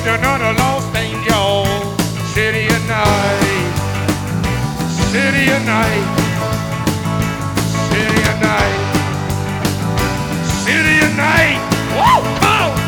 another lost angel. City at night, city at night, city at night, city at night. Woo! Come on!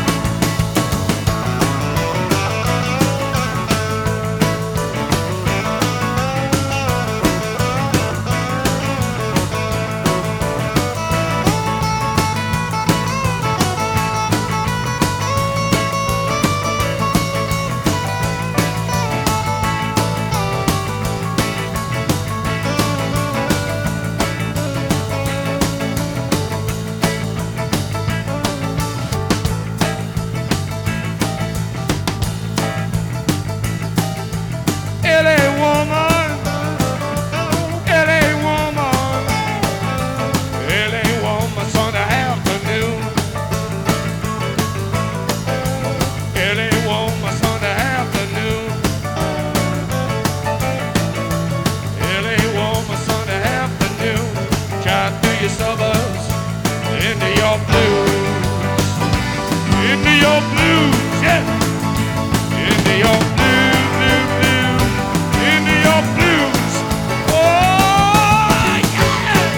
Your suburbs into your blues, into your blues, yeah, into your blues, blues, blues, into your blues. Oh yeah!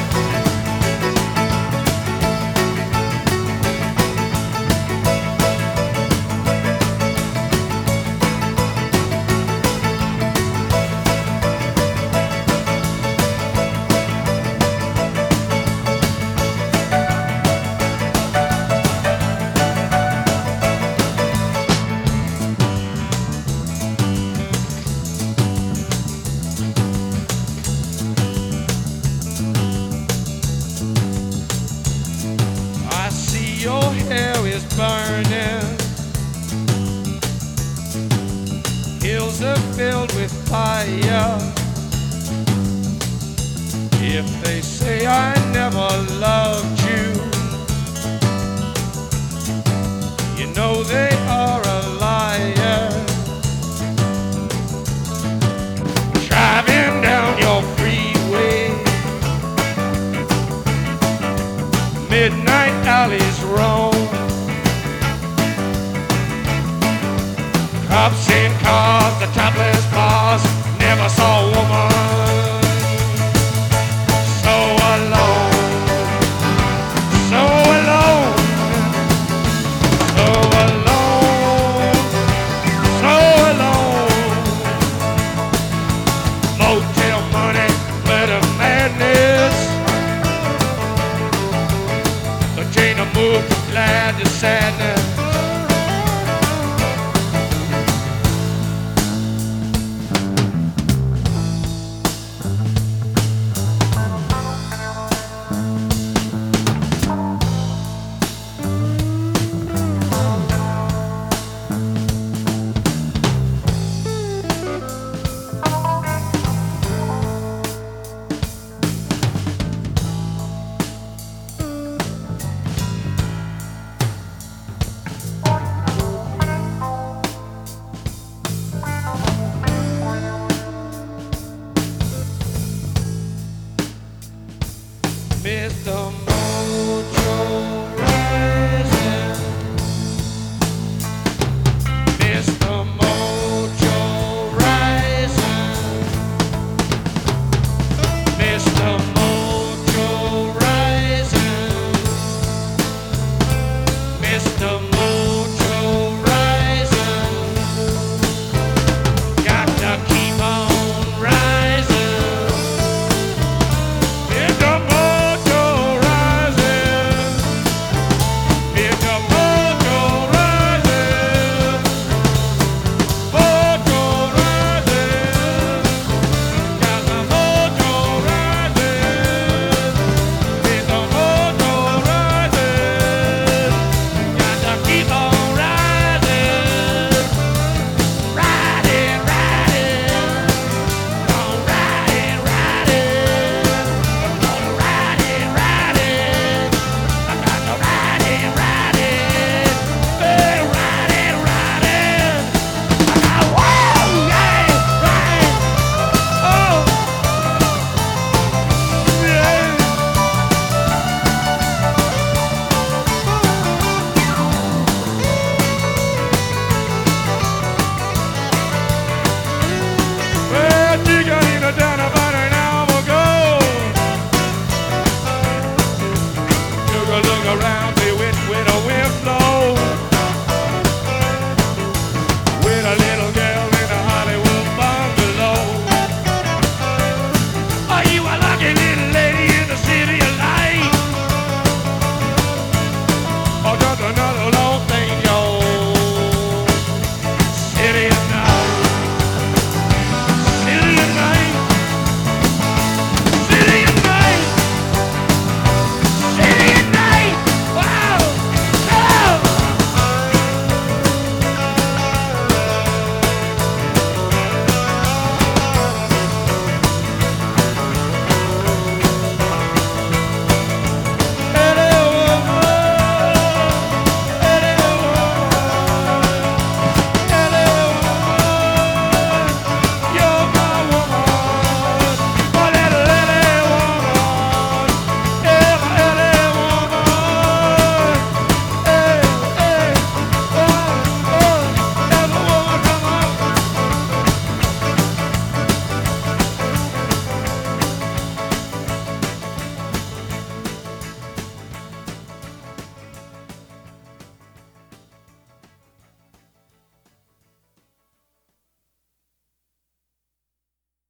Your hair is burning, hills are filled with fire. If they say I never loved you, you know they are a liar. Driving down your freeway, midnight alleys roam, cops in cars, the topless bars, never saw a woman so alone, so alone, so alone, so alone. Motel money, glitter madness. Jane moved from glad to sadness.